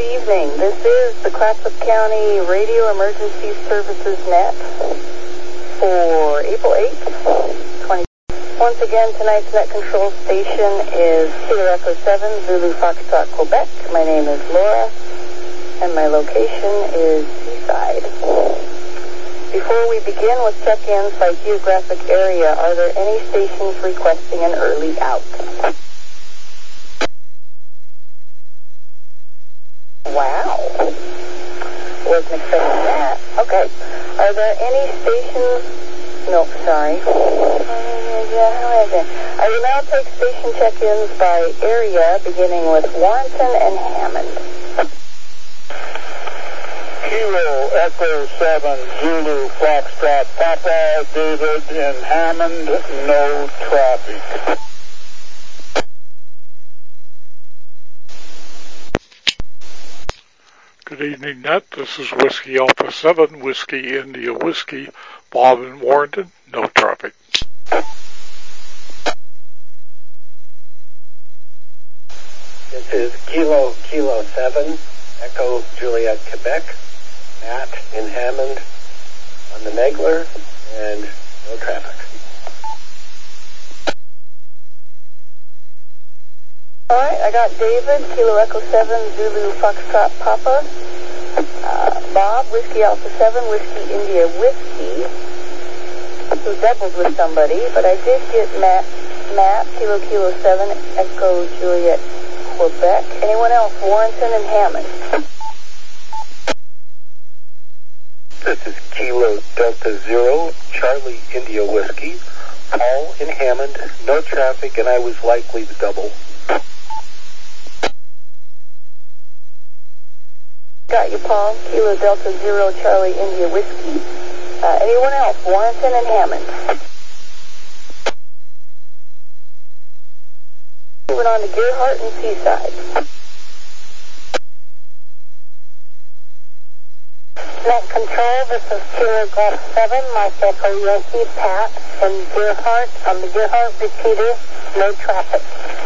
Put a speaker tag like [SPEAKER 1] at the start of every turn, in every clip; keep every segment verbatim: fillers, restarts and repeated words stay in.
[SPEAKER 1] evening. This is the Clatsop County Radio Emergency Services Net for April eighth, twenty. Once again, tonight's net control station is Kilo Echo seven, Zulu Foxtrot, Quebec. My name is Laura, and my location is Seaside. Before we begin with check-ins by geographic area, are there any stations requesting an early out? Wow. Wasn't expecting that. Okay. Are there any stations... No, sorry. I will now take station check-ins by area, beginning with Warrenton and Hammond.
[SPEAKER 2] Kilo Echo seven, Zulu Foxtrot, Papa, David in Hammond, no traffic.
[SPEAKER 3] Good evening, Net. This is Whiskey Alpha seven, Whiskey India Whiskey, Bob in Warrenton, no traffic.
[SPEAKER 4] This is Kilo Kilo seven, Echo Juliet, Quebec, Matt in Hammond on the Megler, and no traffic.
[SPEAKER 1] All right, I got David, Kilo Echo seven, Zulu Foxtrot Papa, uh, Bob, Whiskey Alpha seven, Whiskey India Whiskey, who doubled with somebody, but I did get Matt, Matt, Kilo Kilo seven, Echo Juliet, Quebec. Anyone else? Warrenton and Hammond.
[SPEAKER 4] This is Kilo Delta Zero, Charlie India Whiskey, Paul in Hammond, no traffic, and I was likely to double.
[SPEAKER 1] Got you, Paul. Kilo Delta Zero, Charlie India Whiskey. Uh, anyone else? Warrenton and Hammond. Moving on to Gerhardt and Seaside.
[SPEAKER 5] Net Control, this is Kilo Golf seven, Mike Echo Yankee, Pat, and Gerhardt on the Gerhardt repeater, no traffic.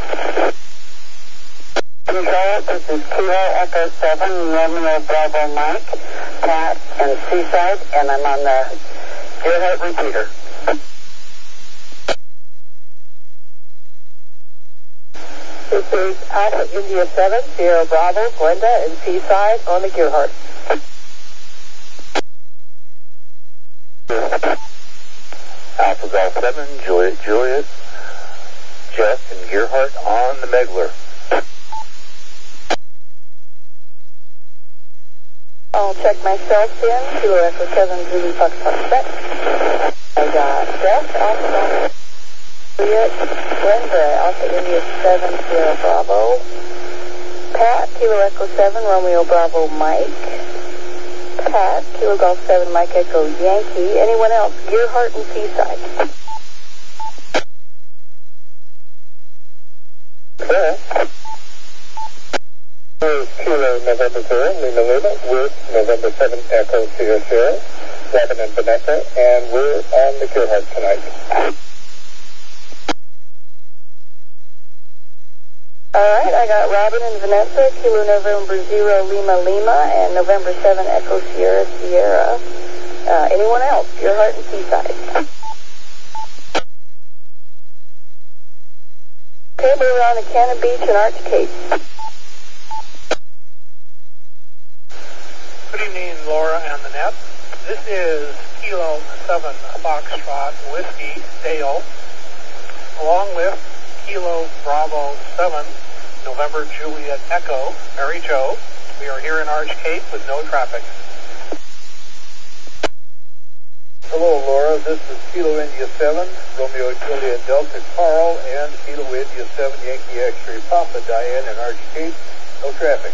[SPEAKER 5] Control, this is Kilo Echo seven, Romeo Bravo Mike, Pat, and Seaside, and I'm on the Gerhardt repeater.
[SPEAKER 1] This is Alpha India seven, Sierra Bravo, Glenda, and Seaside on the Gerhardt.
[SPEAKER 4] Alpha Golf seven, Juliet, Juliet, Jeff and Gerhardt on the Megler.
[SPEAKER 1] I'll check myself in. Kilo Echo seven, Zulu Foxtrot, Quebec. I got Jeff, Alpha Juliet, Glenda, Alpha India seven, Sierra Bravo. Pat, Kilo Echo seven, Romeo Bravo Mike. Pat, Kilo Golf seven, Mike Echo Yankee. Anyone else? Gerhardt and Seaside.
[SPEAKER 4] Okay. Here's Kilo November zero, Lima Lima, with November seven, Echo Sierra Sierra, Robin and Vanessa, and we're on the Gerhardt tonight.
[SPEAKER 1] Alright, I got Robin and Vanessa, Kilo November zero, Lima Lima, and November seven, Echo Sierra Sierra. Uh, anyone else? Gerhardt and Seaside. Okay, moving on to Cannon Beach and Arch Cape.
[SPEAKER 6] Good evening, Laura and the Net. This is Kilo seven Foxtrot Whiskey Dale, along with Kilo Bravo seven November Juliet Echo Mary Jo. We are here in Arch Cape with no traffic.
[SPEAKER 2] Hello, Laura. This is Kilo India seven, Romeo Juliet Delta Carl, and Kilo India seven, Yankee X-Ray Papa Diane in Arch Cape. No traffic.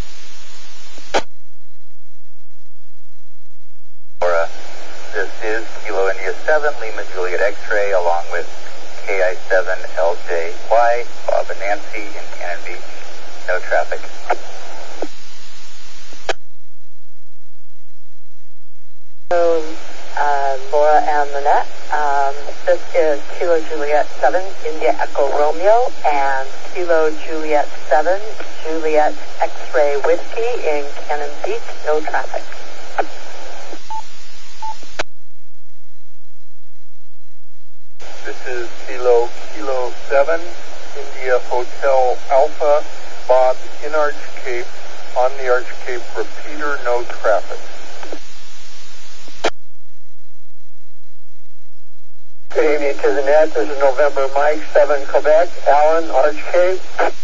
[SPEAKER 4] Laura, this is Kilo India seven, Lima Juliet X-Ray, along with K I seven L J Y, Bob and Nancy in Cannon Beach. No traffic.
[SPEAKER 5] So, uh, Laura and the Net, um, this is Kilo
[SPEAKER 7] Kilo Juliet seven, India Echo Romeo, and Kilo Juliet seven, Juliet X-Ray Whiskey in Cannon Beach, no traffic.
[SPEAKER 2] This is Kilo Kilo seven, India Hotel Alpha, Bob in Arch Cape, on the Arch Cape repeater, no traffic.
[SPEAKER 4] Good evening to the net. This is November Mike seven, Quebec, Allen, Arch Cape.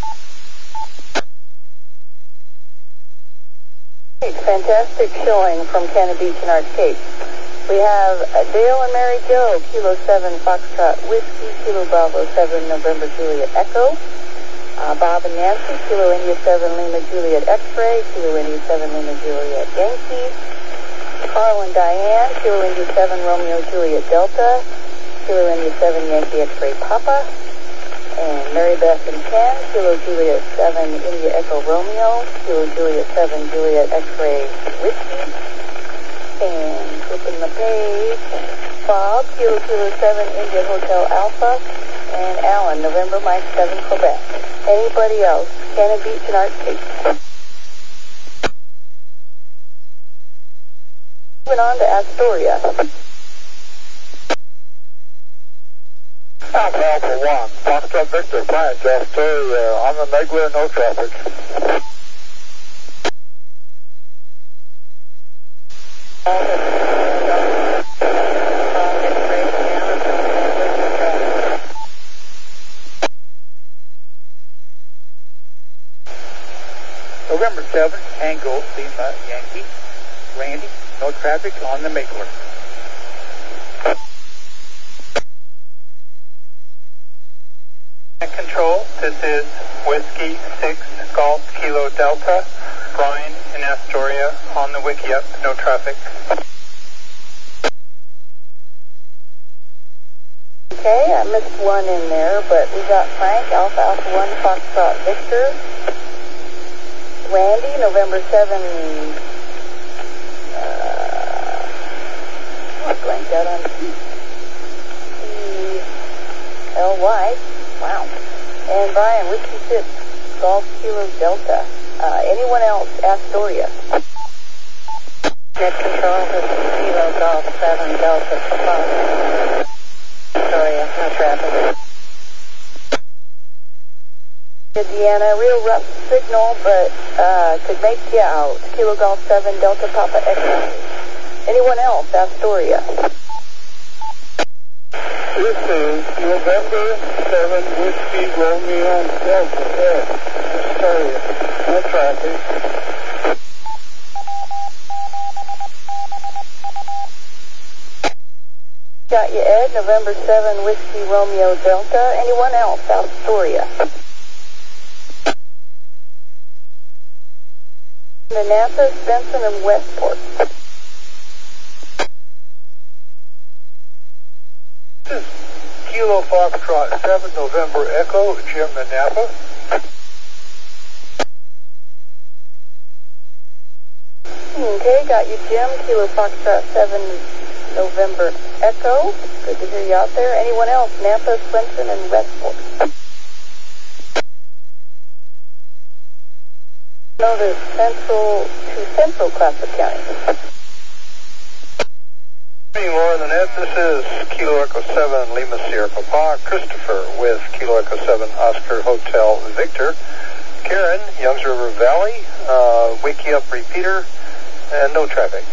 [SPEAKER 1] Fantastic showing from Cannon Beach and Arch Cape. We have Dale and Mary Jo, Kilo seven, Foxtrot Whiskey, Kilo Bravo seven, November Juliet Echo. Uh, Bob and Nancy, Kilo India seven, Lima Juliet X-Ray, Kilo India seven, Lima Juliet Yankee. Carl and Diane, Kilo India seven, Romeo Juliet Delta, Kilo India seven, Yankee X-Ray Papa. And Mary Beth and Ken, Kilo Juliet seven, India Echo Romeo, Kilo Juliet seven, Juliet X-Ray Whiskey. And flipping the page, Bob, Kilo Kilo seven, India Hotel Alpha, and Alan, November Mike seven, Quebec. Anybody else? Cannon Beach and Arch Cape. Moving on to Astoria.
[SPEAKER 2] Alpha Alpha one, Foxtrot Victor, Plant, Astoria, on the Megler, no traffic.
[SPEAKER 6] November seventh, Tango, Lima, Yankee, Randy, no traffic on the Megler. Control, this is Whiskey six, Golf, Kilo Delta, Brian in Astoria, on the Wickiup, no traffic.
[SPEAKER 1] Okay, I missed one in there, but we got Frank, Alpha Alpha one, Foxtrot Victor. Randy, November seventh, uh, oh, I blanked out on T. T L Y, wow. And Brian, Whiskey six, Golf Kilo Delta. Uh, anyone else? Astoria.
[SPEAKER 5] Net Control, this is Kilo Golf seven, Delta Papa. Astoria, no traffic.
[SPEAKER 1] Deanna, real rough signal, but uh, could make you out. Kilo Golf seven, Delta Papa X. Anyone else? Astoria.
[SPEAKER 2] This is November seven, Whiskey Romeo Delta, Ed, Astoria, no traffic.
[SPEAKER 1] Got you, Ed. November seventh, Whiskey Romeo Delta. Anyone else? Astoria. Annapolis, Benson, and Westport.
[SPEAKER 2] This is Kilo Foxtrot seven, November Echo, Jim Napa.
[SPEAKER 1] Okay, got you, Jim. Kilo Foxtrot seven, November Echo. Good to hear you out there. Anyone else? Napa, Swenson, and Westport. No, the central, to central Clatsop County.
[SPEAKER 2] Good evening, Laura and Annette. This is Kilo Echo seven, Lima Sierra Papa, Christopher with Kilo Echo seven, Oscar Hotel Victor, Karen, Youngs River Valley, uh, Wickiup repeater, and no traffic.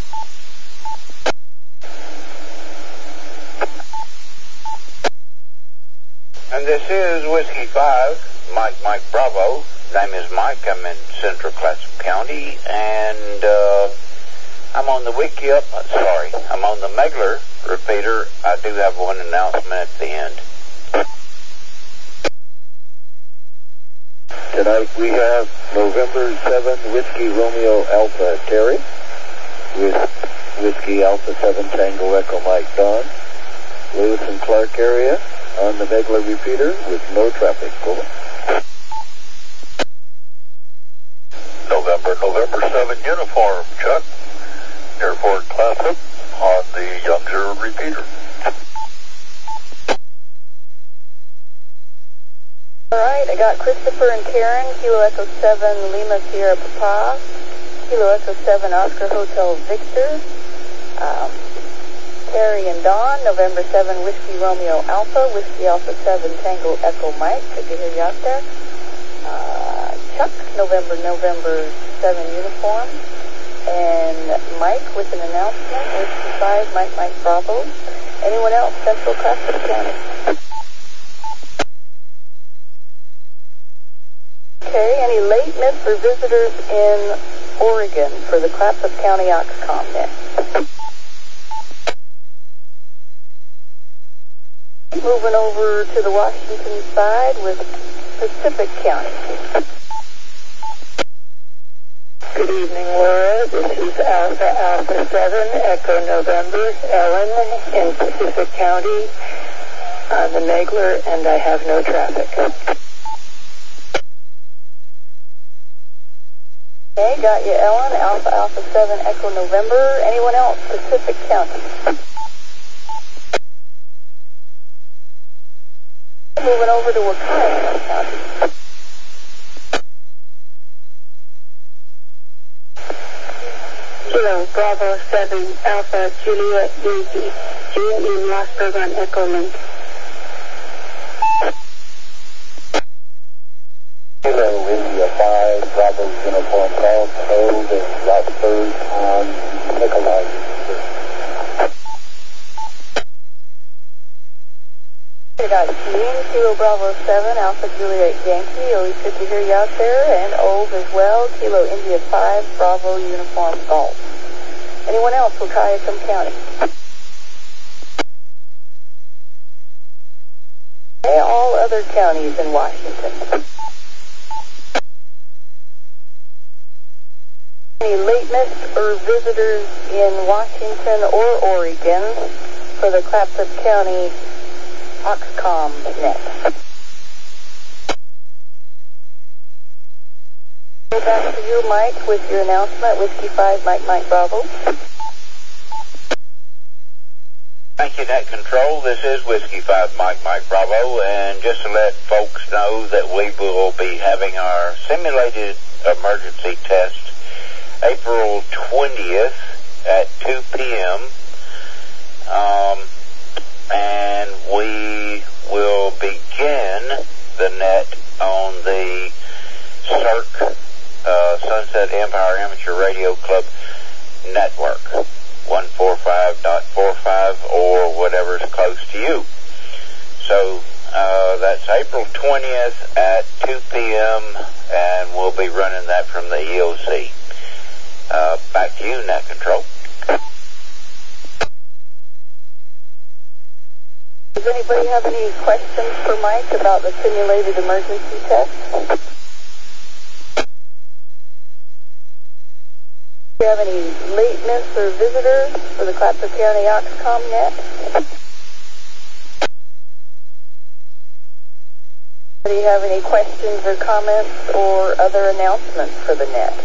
[SPEAKER 8] And this is Whiskey five, Mike Mike Bravo. Name is Mike. I'm in Central Clatsop County, and uh, I'm on the Wickiup. Uh, sorry, I'm on the Megler repeater. I do have one announcement at the end.
[SPEAKER 4] Tonight we have November seventh, Whiskey Romeo Alpha Terry with Whiskey Alpha seven Tango Echo Mike Don, Lewis and Clark area on the Megler repeater with no traffic. Over.
[SPEAKER 2] November, November seven uniform, Chuck, Airport Clatsop on the Youngster repeater.
[SPEAKER 1] All right, I got Christopher and Karen, Kilo Echo seven, Lima Sierra Papa, Kilo Echo seven, Oscar Hotel Victor, um, Terry and Don, November seven, Whiskey Romeo Alpha, Whiskey Alpha seven, Tango Echo Mike, good to hear you out there. Uh, Chuck, November, November seven uniform, and Mike with an announcement, Whiskey five, Mike, Mike Bravo. Anyone else, Central Clatsop County? Okay, any late miss for visitors in Oregon for the Clatsop County Oxcom net? Moving over to the Washington side with Pacific County.
[SPEAKER 5] Good evening, Laura. This is Alpha Alpha seven, Echo November, Ellen in Pacific County on the Megler, and I have no traffic.
[SPEAKER 1] Okay, got you, Ellen. Alpha Alpha seven, Echo November. Anyone else? Pacific County. Moving over to Waukesha County.
[SPEAKER 5] Kilo Bravo seven, Alpha Juliet Yankee, June in Mossberg on Echo Link.
[SPEAKER 4] Kilo India five, Bravo uniform call, code and Rockford on Nikolai.
[SPEAKER 1] We got Jean, Kilo Bravo seven, Alpha Juliet Yankee, always good to hear you out there, and Ove as well, Kilo India five, Bravo uniform golf. Anyone else, Waukegan County? Okay, all other counties in Washington. Any late miss or visitors in Washington or Oregon for the Clatsop County Oxcom net? Go back to you, Mike, with your announcement. Whiskey five, Mike, Mike, Bravo.
[SPEAKER 8] Thank you, Net Control. This is Whiskey five, Mike, Mike, Bravo. And just to let folks know that we will be having our simulated emergency test April twentieth at two p.m. Um, and we will begin the net on the C I R C, uh, Sunset Empire Amateur Radio Club network, one forty-five point forty-five or whatever's close to you. So uh, that's April twentieth at two p.m. and we'll be running that from the E O C. Uh, back to you, Net Control.
[SPEAKER 1] Does anybody have any questions for Mike about the simulated emergency test? Do you have any late miss or visitors for the Clatsop County Oxcom net? Do you have any questions or comments or other announcements for the net?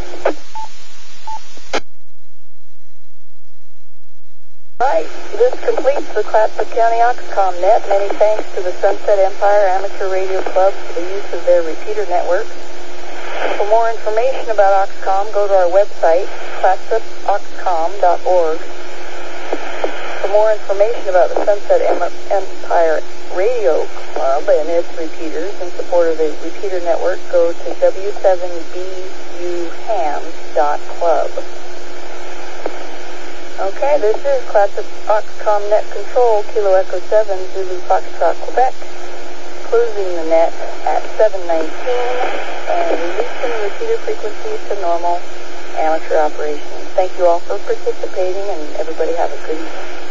[SPEAKER 1] Right, this completes the Clatsop County Oxcom net. Many thanks to the Sunset Empire Amateur Radio Club for the use of their repeater network. For more information about Oxcom, go to our website, clatsop oxcom dot org. For more information about the Sunset Empire Radio Club and its repeaters in support of the repeater network, go to w seven b u hams dot club. Okay, this is Clatsop Oxcom Net Control, Kilo Echo seven, Zulu Foxtrot, Quebec. Closing the net at seven nineteen and releasing repeater frequencies to normal amateur operations. Thank you all for participating, and everybody have a good evening.